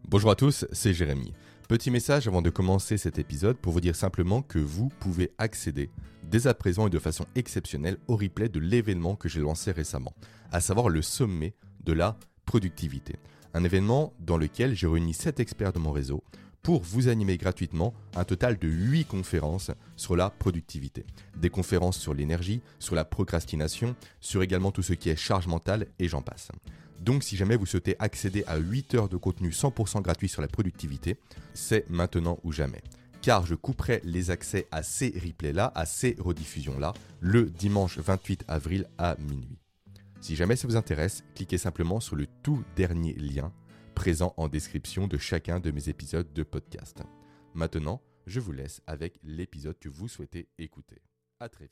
Bonjour à tous, c'est Jérémy. Petit message avant de commencer cet épisode pour vous dire simplement que vous pouvez accéder dès à présent et de façon exceptionnelle au replay de l'événement que j'ai lancé récemment, à savoir le sommet de la productivité. Un événement dans lequel j'ai réuni 7 experts de mon réseau pour vous animer gratuitement un total de 8 conférences sur la productivité. Des conférences sur l'énergie, sur la procrastination, sur également tout ce qui est charge mentale et j'en passe. Donc si jamais vous souhaitez accéder à 8 heures de contenu 100% gratuit sur la productivité, c'est maintenant ou jamais. Car je couperai les accès à ces replays-là, à ces rediffusions-là, le dimanche 28 avril à minuit. Si jamais ça vous intéresse, cliquez simplement sur le tout dernier lien présent en description de chacun de mes épisodes de podcast. Maintenant, je vous laisse avec l'épisode que vous souhaitez écouter. À très vite.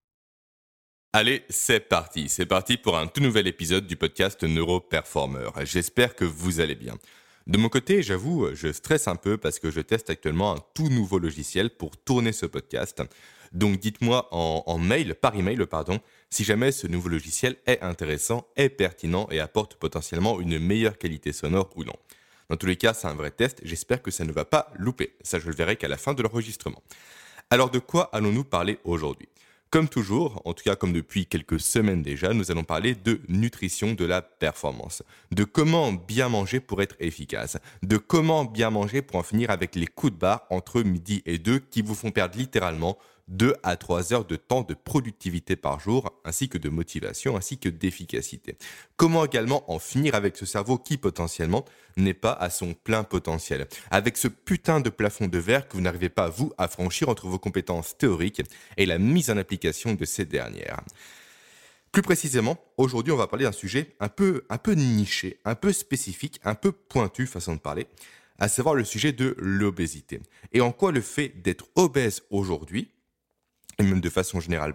Allez, c'est parti pour un tout nouvel épisode du podcast Neuroperformer. J'espère que vous allez bien. De mon côté, j'avoue, je stresse un peu parce que je teste actuellement un tout nouveau logiciel pour tourner ce podcast. Donc dites-moi par email, si jamais ce nouveau logiciel est intéressant, est pertinent et apporte potentiellement une meilleure qualité sonore ou non. Dans tous les cas, c'est un vrai test, j'espère que ça ne va pas louper. Ça, je le verrai qu'à la fin de l'enregistrement. Alors de quoi allons-nous parler aujourd'hui ? Comme toujours, en tout cas comme depuis quelques semaines déjà, nous allons parler de nutrition de la performance, de comment bien manger pour être efficace, de comment bien manger pour en finir avec les coups de barre entre midi et 2 qui vous font perdre littéralement 2 à 3 heures de temps de productivité par jour, ainsi que de motivation, ainsi que d'efficacité. Comment également en finir avec ce cerveau qui potentiellement n'est pas à son plein potentiel, avec ce putain de plafond de verre que vous n'arrivez pas vous à franchir entre vos compétences théoriques et la mise en application de ces dernières. Plus précisément, aujourd'hui on va parler d'un sujet un peu niché, un peu spécifique, un peu pointu façon de parler, à savoir le sujet de l'obésité. Et en quoi le fait d'être obèse aujourd'hui, et même de façon générale,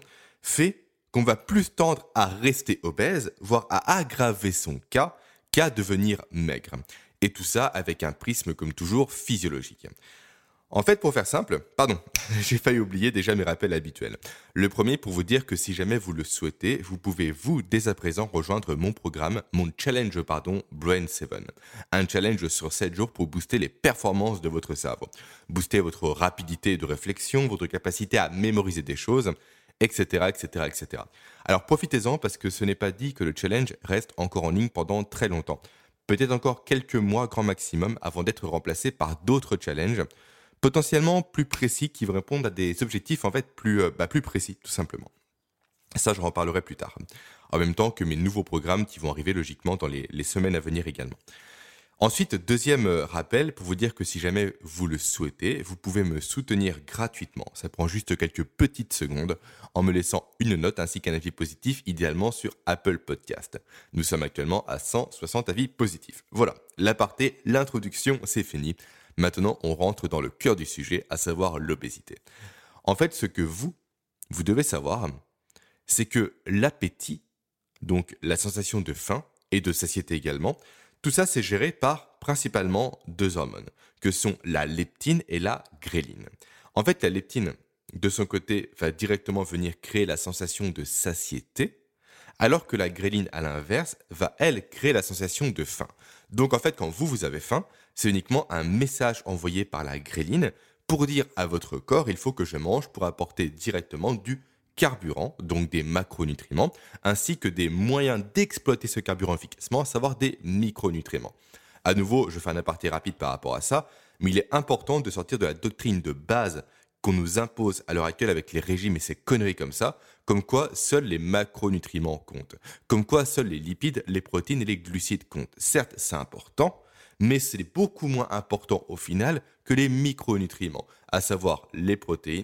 fait qu'on va plus tendre à rester obèse, voire à aggraver son cas, qu'à devenir maigre. Et tout ça avec un prisme, comme toujours, physiologique. En fait, pour faire simple, j'ai failli oublier déjà mes rappels habituels. Le premier pour vous dire que si jamais vous le souhaitez, vous pouvez dès à présent rejoindre mon challenge Brain 7. Un challenge sur 7 jours pour booster les performances de votre cerveau. Booster votre rapidité de réflexion, votre capacité à mémoriser des choses, etc., etc., etc. Alors profitez-en parce que ce n'est pas dit que le challenge reste encore en ligne pendant très longtemps. Peut-être encore quelques mois grand maximum avant d'être remplacé par d'autres challenges potentiellement plus précis qui vont répondre à des objectifs plus précis tout simplement. Ça, je en reparlerai plus tard. En même temps que mes nouveaux programmes qui vont arriver logiquement dans les semaines à venir également. Ensuite, deuxième rappel pour vous dire que si jamais vous le souhaitez, vous pouvez me soutenir gratuitement. Ça prend juste quelques petites secondes en me laissant une note ainsi qu'un avis positif, idéalement sur Apple Podcast. Nous sommes actuellement à 160 avis positifs. Voilà, l'aparté, l'introduction, c'est fini. Maintenant, on rentre dans le cœur du sujet, à savoir l'obésité. En fait, ce que vous devez savoir, c'est que l'appétit, donc la sensation de faim et de satiété également, tout ça c'est géré par principalement 2 hormones, que sont la leptine et la gréline. En fait, la leptine, de son côté, va directement venir créer la sensation de satiété, alors que la gréline, à l'inverse, va, elle, créer la sensation de faim. Donc en fait, quand vous avez faim, c'est uniquement un message envoyé par la gréline pour dire à votre corps, il faut que je mange pour apporter directement du carburant, donc des macronutriments, ainsi que des moyens d'exploiter ce carburant efficacement, à savoir des micronutriments. À nouveau, je fais un aparté rapide par rapport à ça, mais il est important de sortir de la doctrine de base qu'on nous impose à l'heure actuelle avec les régimes et ces conneries comme ça, comme quoi seuls les macronutriments comptent, comme quoi seuls les lipides, les protéines et les glucides comptent. Certes, c'est important, mais c'est beaucoup moins important au final que les micronutriments, à savoir les protéines,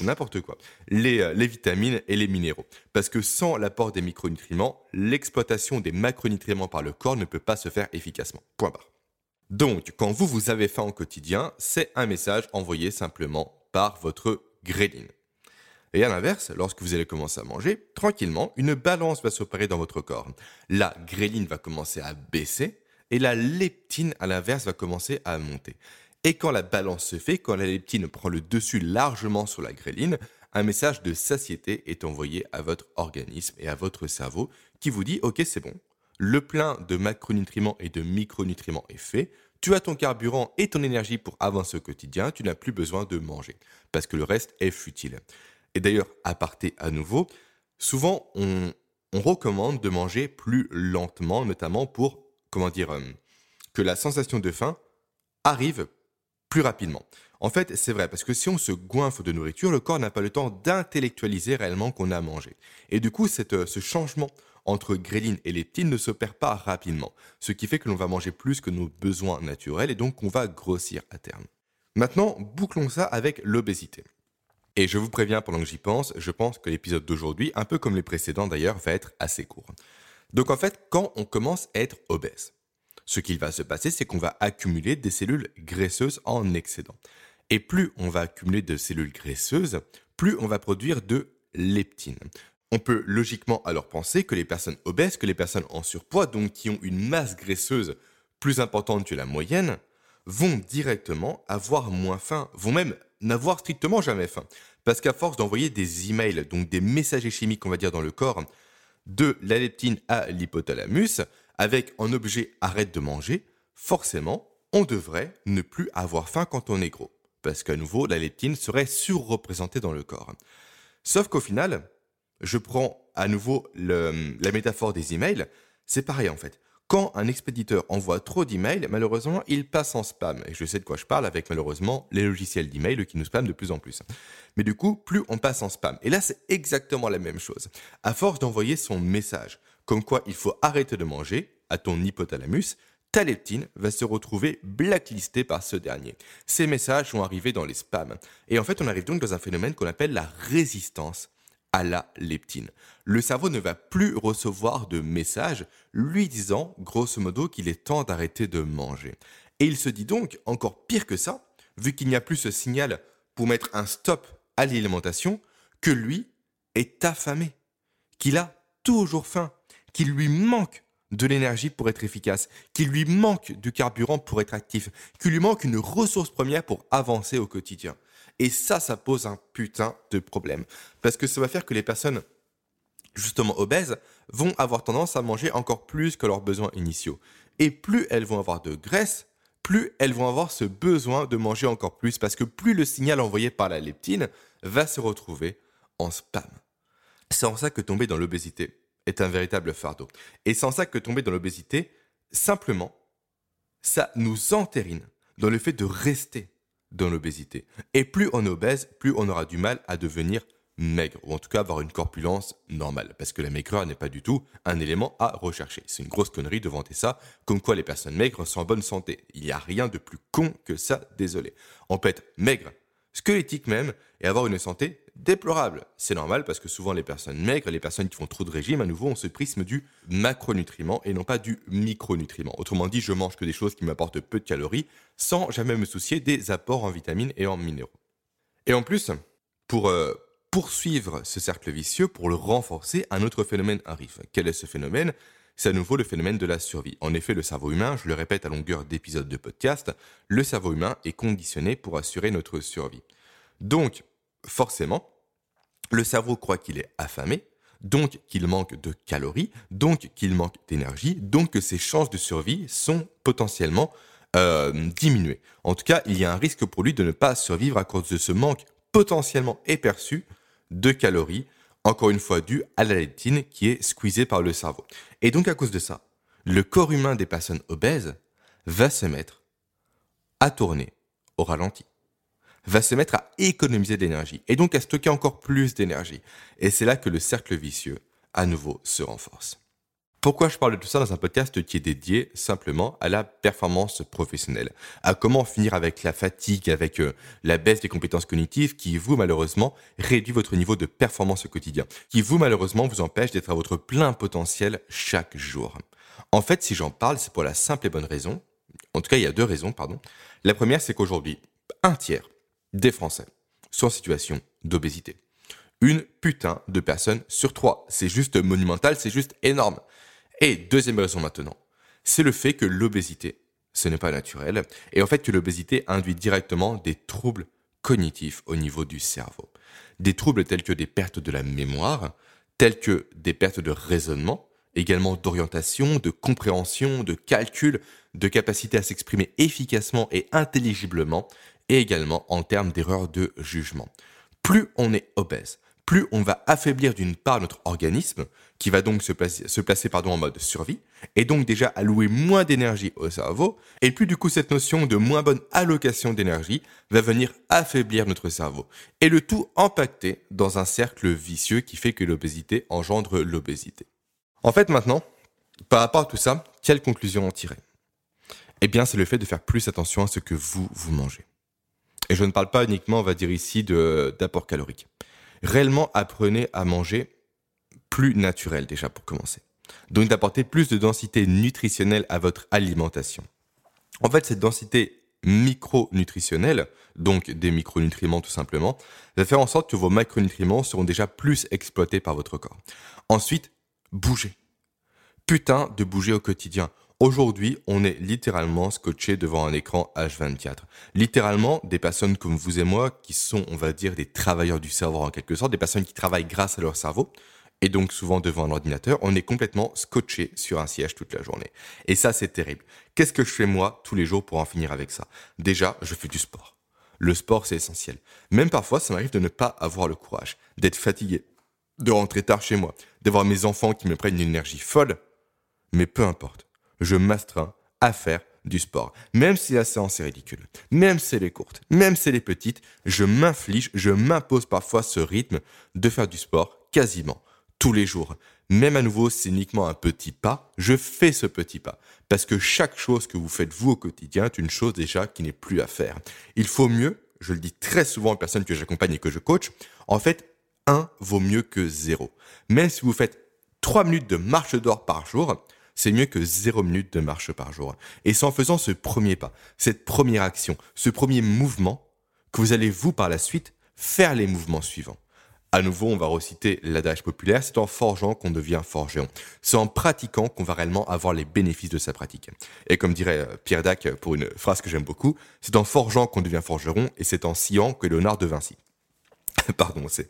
les vitamines et les minéraux. Parce que sans l'apport des micronutriments, l'exploitation des macronutriments par le corps ne peut pas se faire efficacement. Point barre. Donc, quand vous avez faim au quotidien, c'est un message envoyé simplement par votre gréline. Et à l'inverse, lorsque vous allez commencer à manger, tranquillement, une balance va s'opérer dans votre corps. La gréline va commencer à baisser et la leptine, à l'inverse, va commencer à monter. Et quand la balance se fait, quand la leptine prend le dessus largement sur la gréline, un message de satiété est envoyé à votre organisme et à votre cerveau qui vous dit « Ok, c'est bon, le plein de macronutriments et de micronutriments est fait, tu as ton carburant et ton énergie pour avancer au quotidien, tu n'as plus besoin de manger, parce que le reste est futile. Et d'ailleurs, aparté à nouveau, souvent on recommande de manger plus lentement, notamment pour, que la sensation de faim arrive plus rapidement. En fait, c'est vrai, parce que si on se goinfre de nourriture, le corps n'a pas le temps d'intellectualiser réellement qu'on a mangé. Et du coup, ce changement entre gréline et leptine ne s'opère pas rapidement, ce qui fait que l'on va manger plus que nos besoins naturels et donc qu'on va grossir à terme. Maintenant, bouclons ça avec l'obésité. Et je vous préviens pendant que j'y pense, je pense que l'épisode d'aujourd'hui, un peu comme les précédents d'ailleurs, va être assez court. Donc en fait, quand on commence à être obèse, ce qui va se passer, c'est qu'on va accumuler des cellules graisseuses en excédent. Et plus on va accumuler de cellules graisseuses, plus on va produire de leptine. On peut logiquement alors penser que les personnes obèses, que les personnes en surpoids, donc qui ont une masse graisseuse plus importante que la moyenne, vont directement avoir moins faim, vont même n'avoir strictement jamais faim. Parce qu'à force d'envoyer des emails, donc des messagers chimiques, on va dire, dans le corps, de la leptine à l'hypothalamus, avec en objet arrête de manger, forcément, on devrait ne plus avoir faim quand on est gros. Parce qu'à nouveau, la leptine serait surreprésentée dans le corps. Sauf qu'au final, je prends à nouveau la métaphore des emails, c'est pareil en fait. Quand un expéditeur envoie trop d'emails, malheureusement, il passe en spam. Et je sais de quoi je parle avec malheureusement les logiciels d'email qui nous spamment de plus en plus. Mais du coup, plus on passe en spam. Et là, c'est exactement la même chose. À force d'envoyer son message, comme quoi il faut arrêter de manger, à ton hypothalamus, ta leptine va se retrouver blacklistée par ce dernier. Ces messages vont arriver dans les spams. Et en fait, on arrive donc dans un phénomène qu'on appelle la résistance à la leptine. Le cerveau ne va plus recevoir de messages lui disant, grosso modo, qu'il est temps d'arrêter de manger. Et il se dit donc, encore pire que ça, vu qu'il n'y a plus ce signal pour mettre un stop à l'alimentation, que lui est affamé, qu'il a toujours faim, qu'il lui manque de l'énergie pour être efficace, qu'il lui manque du carburant pour être actif, qu'il lui manque une ressource première pour avancer au quotidien. Et ça pose un putain de problème. Parce que ça va faire que les personnes, justement obèses, vont avoir tendance à manger encore plus que leurs besoins initiaux. Et plus elles vont avoir de graisse, plus elles vont avoir ce besoin de manger encore plus, parce que plus le signal envoyé par la leptine va se retrouver en spam. C'est en ça que tomber dans l'obésité est un véritable fardeau. Et c'est en ça que tomber dans l'obésité, simplement, ça nous entérine dans le fait de rester dans l'obésité. Et plus on est obèse, plus on aura du mal à devenir maigre, ou en tout cas avoir une corpulence normale, parce que la maigreur n'est pas du tout un élément à rechercher. C'est une grosse connerie de vanter ça, comme quoi les personnes maigres sont en bonne santé. Il n'y a rien de plus con que ça, désolé. On peut être maigre, squelettique même, et avoir une santé déplorable. C'est normal parce que souvent les personnes maigres, les personnes qui font trop de régime, à nouveau, ont ce prisme du macronutriment et non pas du micronutriment. Autrement dit, je mange que des choses qui m'apportent peu de calories sans jamais me soucier des apports en vitamines et en minéraux. Et en plus, pour poursuivre ce cercle vicieux, pour le renforcer, un autre phénomène arrive. Quel est ce phénomène ? C'est à nouveau le phénomène de la survie. En effet, le cerveau humain, je le répète à longueur d'épisodes de podcast, le cerveau humain est conditionné pour assurer notre survie. Donc, forcément, le cerveau croit qu'il est affamé, donc qu'il manque de calories, donc qu'il manque d'énergie, donc que ses chances de survie sont potentiellement diminuées. En tout cas, il y a un risque pour lui de ne pas survivre à cause de ce manque potentiellement éperçu de calories, encore une fois dû à la leptine qui est squeezée par le cerveau. Et donc à cause de ça, le corps humain des personnes obèses va se mettre à tourner au ralenti, va se mettre à économiser de l'énergie et donc à stocker encore plus d'énergie. Et c'est là que le cercle vicieux, à nouveau, se renforce. Pourquoi je parle de tout ça dans un podcast qui est dédié simplement à la performance professionnelle, à comment finir avec la fatigue, avec la baisse des compétences cognitives qui, vous, malheureusement, réduit votre niveau de performance au quotidien, qui, vous, malheureusement, vous empêche d'être à votre plein potentiel chaque jour. En fait, si j'en parle, c'est pour la simple et bonne raison, en tout cas, il y a deux raisons, pardon. La première, c'est qu'aujourd'hui, 1/3 des Français sont en situation d'obésité. Une putain de personnes sur 3. C'est juste monumental, c'est juste énorme. Et deuxième raison maintenant, c'est le fait que l'obésité, ce n'est pas naturel, et en fait que l'obésité induit directement des troubles cognitifs au niveau du cerveau. Des troubles tels que des pertes de la mémoire, tels que des pertes de raisonnement, également d'orientation, de compréhension, de calcul, de capacité à s'exprimer efficacement et intelligiblement, et également en termes d'erreurs de jugement. Plus on est obèse, plus on va affaiblir d'une part notre organisme, qui va donc se placer en mode survie, et donc déjà allouer moins d'énergie au cerveau, et plus du coup cette notion de moins bonne allocation d'énergie va venir affaiblir notre cerveau, et le tout empaqueté dans un cercle vicieux qui fait que l'obésité engendre l'obésité. En fait maintenant, par rapport à tout ça, quelle conclusion en tirer ? Eh bien c'est le fait de faire plus attention à ce que vous mangez. Et je ne parle pas uniquement, on va dire ici, d'apport calorique. Réellement, apprenez à manger plus naturel déjà pour commencer. Donc d'apporter plus de densité nutritionnelle à votre alimentation. En fait, cette densité micronutritionnelle, donc des micronutriments tout simplement, va faire en sorte que vos macronutriments seront déjà plus exploités par votre corps. Ensuite, bougez. Putain de bouger au quotidien. Aujourd'hui, on est littéralement scotché devant un écran H24. Littéralement, des personnes comme vous et moi, qui sont, on va dire, des travailleurs du cerveau en quelque sorte, des personnes qui travaillent grâce à leur cerveau, et donc souvent devant un ordinateur, on est complètement scotché sur un siège toute la journée. Et ça, c'est terrible. Qu'est-ce que je fais moi, tous les jours, pour en finir avec ça ? Déjà, je fais du sport. Le sport, c'est essentiel. Même parfois, ça m'arrive de ne pas avoir le courage, d'être fatigué, de rentrer tard chez moi, d'avoir mes enfants qui me prennent une énergie folle, mais peu importe. Je m'astreins à faire du sport. Même si la séance est ridicule, même si elle est courte, même si elle est petite, je m'impose parfois ce rythme de faire du sport quasiment tous les jours. Même à nouveau, c'est uniquement un petit pas, je fais ce petit pas. Parce que chaque chose que vous faites vous au quotidien est une chose déjà qui n'est plus à faire. Il faut mieux, je le dis très souvent aux personnes que j'accompagne et que je coach, en fait, 1 vaut mieux que 0. Même si vous faites 3 minutes de marche dehors par jour, c'est mieux que 0 minutes de marche par jour. Et c'est en faisant ce premier pas, cette première action, ce premier mouvement, que vous allez vous, par la suite, faire les mouvements suivants. À nouveau, on va reciter l'adage populaire, c'est en forgeant qu'on devient forgeron. C'est en pratiquant qu'on va réellement avoir les bénéfices de sa pratique. Et comme dirait Pierre Dac, pour une phrase que j'aime beaucoup, c'est en forgeant qu'on devient forgeron et c'est en sciant que Léonard de Vinci. Pardon, c'est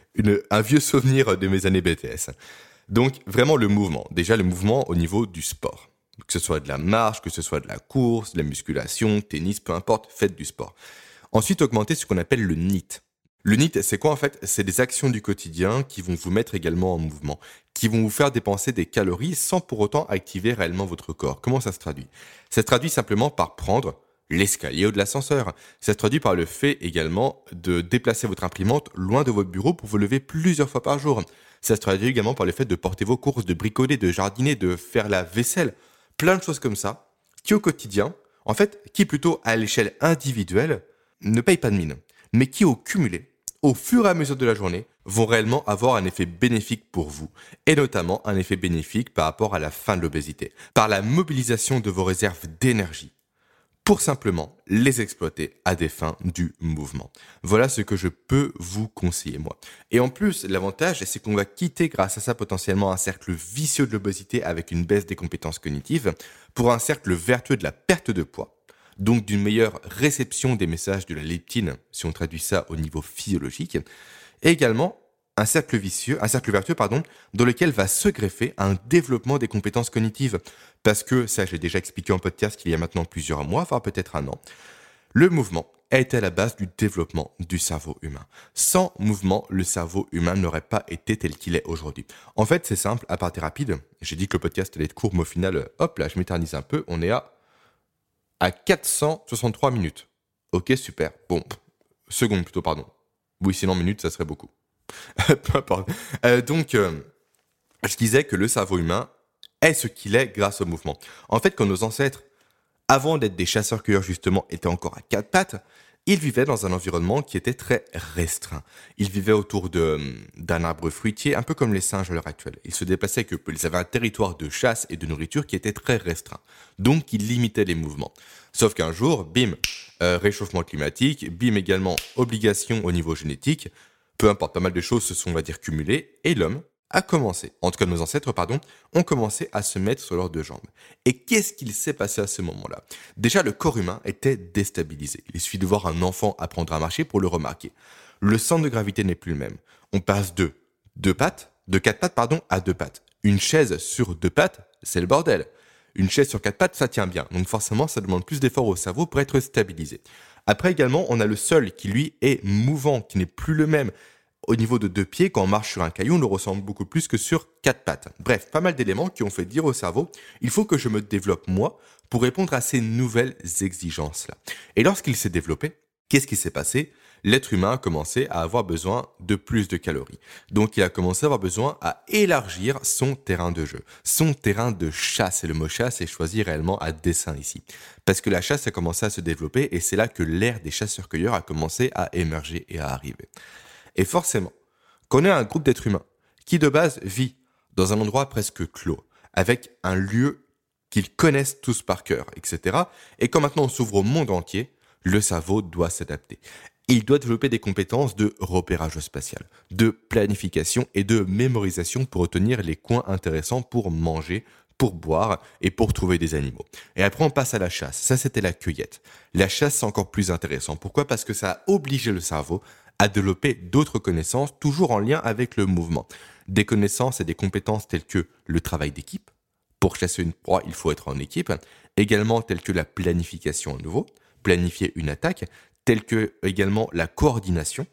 un vieux souvenir de mes années BTS. Donc, vraiment le mouvement. Déjà, le mouvement au niveau du sport. Que ce soit de la marche, que ce soit de la course, de la musculation, tennis, peu importe, faites du sport. Ensuite, augmentez ce qu'on appelle le NEAT. Le NEAT, c'est quoi en fait ? C'est des actions du quotidien qui vont vous mettre également en mouvement, qui vont vous faire dépenser des calories sans pour autant activer réellement votre corps. Comment ça se traduit ? Ça se traduit simplement par prendre l'escalier ou de l'ascenseur. Ça se traduit par le fait également de déplacer votre imprimante loin de votre bureau pour vous lever plusieurs fois par jour. Ça se traduit également par le fait de porter vos courses, de bricoler, de jardiner, de faire la vaisselle. Plein de choses comme ça, qui au quotidien, en fait, qui plutôt à l'échelle individuelle, ne payent pas de mine, mais qui au cumulé, au fur et à mesure de la journée, vont réellement avoir un effet bénéfique pour vous. Et notamment un effet bénéfique par rapport à la fin de l'obésité, par la mobilisation de vos réserves d'énergie, pour simplement les exploiter à des fins du mouvement. Voilà ce que je peux vous conseiller, moi. Et en plus, l'avantage, c'est qu'on va quitter grâce à ça potentiellement un cercle vicieux de l'obésité avec une baisse des compétences cognitives pour un cercle vertueux de la perte de poids, donc d'une meilleure réception des messages de la leptine, si on traduit ça au niveau physiologique, et également un cercle vertueux, dans lequel va se greffer un développement des compétences cognitives. Parce que, ça j'ai déjà expliqué en podcast qu'il y a maintenant plusieurs mois, voire peut-être un an, le mouvement est à la base du développement du cerveau humain. Sans mouvement, le cerveau humain n'aurait pas été tel qu'il est aujourd'hui. En fait, c'est simple, à partir rapide, j'ai dit que le podcast allait être court, mais au final, hop là, je m'éternise un peu, on est à 463 minutes. Ok, super. Bon, secondes plutôt, pardon. Oui, sinon minutes, ça serait beaucoup. Peu importe. Je disais que le cerveau humain est ce qu'il est grâce au mouvement. En fait, quand nos ancêtres, avant d'être des chasseurs-cueilleurs justement, étaient encore à 4 pattes, ils vivaient dans un environnement qui était très restreint. Ils vivaient autour d'un arbre fruitier, un peu comme les singes à l'heure actuelle. Ils se déplaçaient que peu. Ils avaient un territoire de chasse et de nourriture qui était très restreint. Donc, ils limitaient les mouvements. Sauf qu'un jour, bim, réchauffement climatique, bim également, obligation au niveau génétique, peu importe, pas mal de choses se sont, on va dire, cumulées, et l'homme a commencé, en tout cas nos ancêtres, ont commencé à se mettre sur leurs deux jambes. Et qu'est-ce qu'il s'est passé à ce moment-là ? Déjà, le corps humain était déstabilisé. Il suffit de voir un enfant apprendre à marcher pour le remarquer. Le centre de gravité n'est plus le même. On passe de 4 pattes, à 2 pattes. Une chaise sur 2 pattes, c'est le bordel. Une chaise sur 4 pattes, ça tient bien. Donc forcément, ça demande plus d'efforts au cerveau pour être stabilisé. Après également, on a le sol qui lui est mouvant, qui n'est plus le même. Au niveau de 2 pieds, quand on marche sur un caillou, on le ressent beaucoup plus que sur 4 pattes. Bref, pas mal d'éléments qui ont fait dire au cerveau, il faut que je me développe moi pour répondre à ces nouvelles exigences-là. Et lorsqu'il s'est développé, qu'est-ce qui s'est passé ? L'être humain a commencé à avoir besoin de plus de calories. Donc il a commencé à avoir besoin à élargir son terrain de jeu, son terrain de chasse. Et le mot chasse est choisi réellement à dessein ici. Parce que la chasse a commencé à se développer et c'est là que l'ère des chasseurs-cueilleurs a commencé à émerger et à arriver. Et forcément, quand on est un groupe d'êtres humains qui de base vit dans un endroit presque clos, avec un lieu qu'ils connaissent tous par cœur, etc., et quand maintenant on s'ouvre au monde entier, le cerveau doit s'adapter. Il doit développer des compétences de repérage spatial, de planification et de mémorisation pour retenir les coins intéressants pour manger, pour boire et pour trouver des animaux. Et après, on passe à la chasse. Ça, c'était la cueillette. La chasse, c'est encore plus intéressant. Pourquoi ? Parce que ça a obligé le cerveau à développer d'autres connaissances, toujours en lien avec le mouvement. Des connaissances et des compétences telles que le travail d'équipe. Pour chasser une proie, il faut être en équipe. Également, telles que la planification à nouveau, planifier une attaque, telles que également la coordination,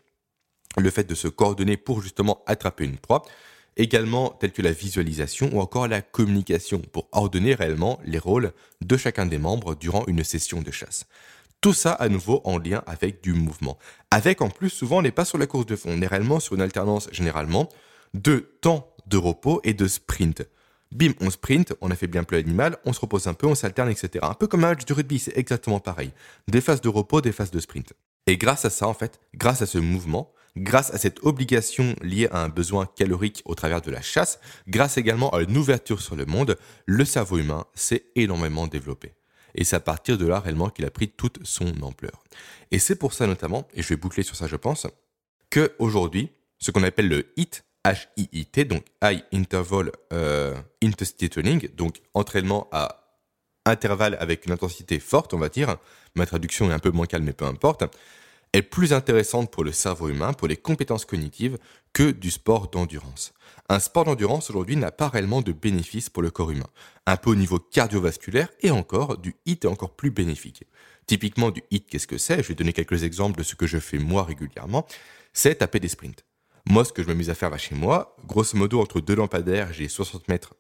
le fait de se coordonner pour justement attraper une proie, également telles que la visualisation ou encore la communication pour ordonner réellement les rôles de chacun des membres durant une session de chasse. Tout ça à nouveau en lien avec du mouvement. Avec en plus, souvent on n'est pas sur la course de fond, on est réellement sur une alternance généralement de temps de repos et de sprint. Bim, on sprint, on a fait bien plus l'animal, on se repose un peu, on s'alterne, etc. Un peu comme un match de rugby, c'est exactement pareil. Des phases de repos, des phases de sprint. Et grâce à ça, en fait, grâce à ce mouvement, grâce à cette obligation liée à un besoin calorique au travers de la chasse, grâce également à une ouverture sur le monde, le cerveau humain s'est énormément développé. Et c'est à partir de là réellement qu'il a pris toute son ampleur. Et c'est pour ça notamment, et je vais boucler sur ça je pense, qu'aujourd'hui, ce qu'on appelle le HIIT, H-I-I-T, donc High Interval Intensity Training, donc entraînement à intervalle avec une intensité forte, on va dire, ma traduction est un peu moins calme mais peu importe, est plus intéressante pour le cerveau humain, pour les compétences cognitives, que du sport d'endurance. Un sport d'endurance aujourd'hui n'a pas réellement de bénéfices pour le corps humain. Un peu au niveau cardiovasculaire et encore, du HIIT est encore plus bénéfique. Typiquement du HIIT, qu'est-ce que c'est ? Je vais donner quelques exemples de ce que je fais moi régulièrement. C'est taper des sprints. Moi, ce que je m'amuse à faire là chez moi, grosso modo, entre 2 lampadaires, j'ai 60 mètres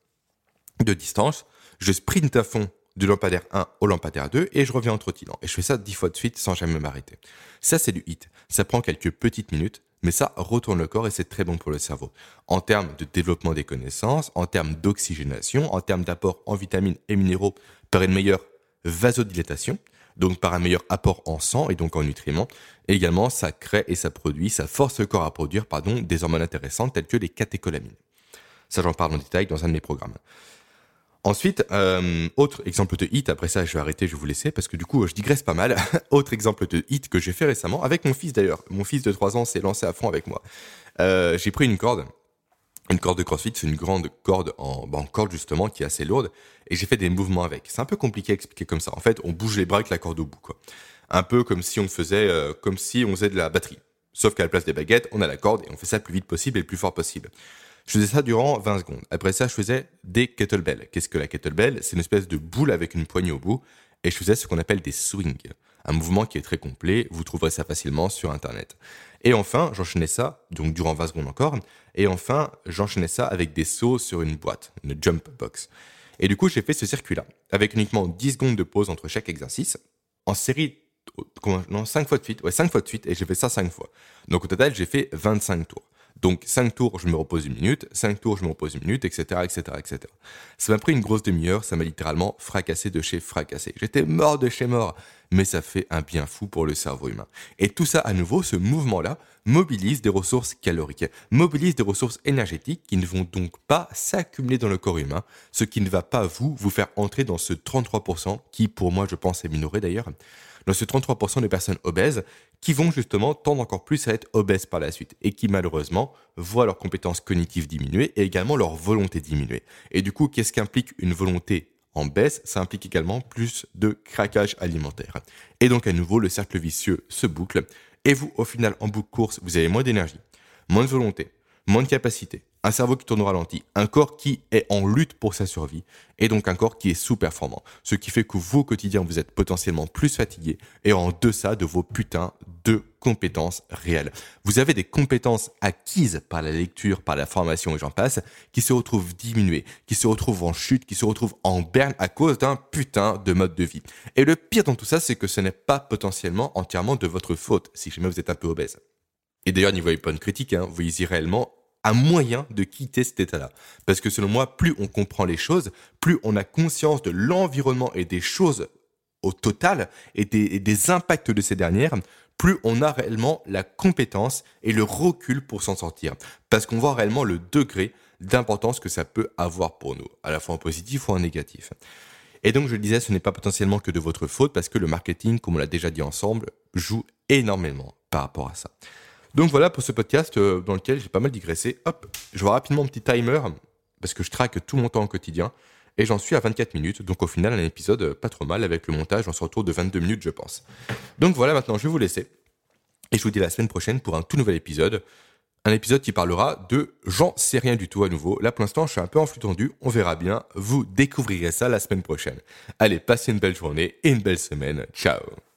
de distance. Je sprinte à fond du lampadaire 1 au lampadaire 2 et je reviens en trottinant. Et je fais ça 10 fois de suite sans jamais m'arrêter. Ça, c'est du HIIT. Ça prend quelques petites minutes, mais ça retourne le corps et c'est très bon pour le cerveau. En termes de développement des connaissances, en termes d'oxygénation, en termes d'apport en vitamines et minéraux par une meilleure vasodilatation, donc par un meilleur apport en sang et donc en nutriments. Et également, ça crée et ça produit, ça force le corps à produire des hormones intéressantes telles que les catécholamines. Ça, j'en parle en détail dans un de mes programmes. Ensuite, autre exemple de HIIT, après ça je vais arrêter, je vais vous laisser parce que du coup je digresse pas mal. Autre exemple de HIIT que j'ai fait récemment, avec mon fils d'ailleurs. Mon fils de 3 ans s'est lancé à fond avec moi. J'ai pris une corde de CrossFit, c'est une grande corde en corde justement qui est assez lourde et j'ai fait des mouvements avec. C'est un peu compliqué à expliquer comme ça. En fait, on bouge les bras avec la corde au bout, quoi. Un peu comme si on faisait de la batterie. Sauf qu'à la place des baguettes, on a la corde et on fait ça le plus vite possible et le plus fort possible. Je faisais ça durant 20 secondes. Après ça, je faisais des kettlebells. Qu'est-ce que la kettlebell ? C'est une espèce de boule avec une poignée au bout. Et je faisais ce qu'on appelle des swings. Un mouvement qui est très complet. Vous trouverez ça facilement sur Internet. Et enfin, j'enchaînais ça, donc durant 20 secondes encore. Et enfin, j'enchaînais ça avec des sauts sur une boîte, une jump box. Et du coup, j'ai fait ce circuit-là, avec uniquement 10 secondes de pause entre chaque exercice, en série, 5 fois de suite. Ouais, 5 fois de suite, et j'ai fait ça 5 fois. Donc au total, j'ai fait 25 tours. Donc 5 tours, je me repose 1 minute, 5 tours, je me repose 1 minute, etc., etc., etc. Ça m'a pris une grosse demi-heure, ça m'a littéralement fracassé de chez fracassé. J'étais mort de chez mort, mais ça fait un bien fou pour le cerveau humain. Et tout ça, à nouveau, ce mouvement-là mobilise des ressources caloriques, mobilise des ressources énergétiques qui ne vont donc pas s'accumuler dans le corps humain, ce qui ne va pas vous faire entrer dans ce 33% qui, pour moi, je pense, est minoré d'ailleurs, dans ce 33% de personnes obèses qui vont justement tendre encore plus à être obèses par la suite et qui malheureusement voient leurs compétences cognitives diminuer et également leur volonté diminuer. Et du coup, qu'est-ce qu'implique une volonté en baisse ? Ça implique également plus de craquage alimentaire. Et donc à nouveau, le cercle vicieux se boucle et vous, au final, en bout de course, vous avez moins d'énergie, moins de volonté, moins de capacité, un cerveau qui tourne au ralenti, un corps qui est en lutte pour sa survie, et donc un corps qui est sous-performant. Ce qui fait que vous, au quotidien, vous êtes potentiellement plus fatigué et en deçà de vos putains de compétences réelles. Vous avez des compétences acquises par la lecture, par la formation et j'en passe, qui se retrouvent diminuées, qui se retrouvent en chute, qui se retrouvent en berne à cause d'un putain de mode de vie. Et le pire dans tout ça, c'est que ce n'est pas potentiellement entièrement de votre faute, si jamais vous êtes un peu obèse. Et d'ailleurs, n'y voyez pas une critique, vous voyez réellement un moyen de quitter cet état-là. Parce que selon moi, plus on comprend les choses, plus on a conscience de l'environnement et des choses au total et des impacts de ces dernières, plus on a réellement la compétence et le recul pour s'en sortir. Parce qu'on voit réellement le degré d'importance que ça peut avoir pour nous, à la fois en positif ou en négatif. Et donc, je le disais, ce n'est pas potentiellement que de votre faute, parce que le marketing, comme on l'a déjà dit ensemble, joue énormément par rapport à ça. Donc voilà pour ce podcast dans lequel j'ai pas mal digressé. Hop, je vois rapidement mon petit timer, parce que je traque tout mon temps au quotidien, et j'en suis à 24 minutes, donc au final un épisode pas trop mal, avec le montage on se retrouve de 22 minutes je pense. Donc voilà, maintenant je vais vous laisser, et je vous dis à la semaine prochaine pour un tout nouvel épisode, un épisode qui parlera de j'en sais rien du tout à nouveau. Là pour l'instant je suis un peu en flux tendu, on verra bien, vous découvrirez ça la semaine prochaine. Allez, passez une belle journée et une belle semaine, ciao.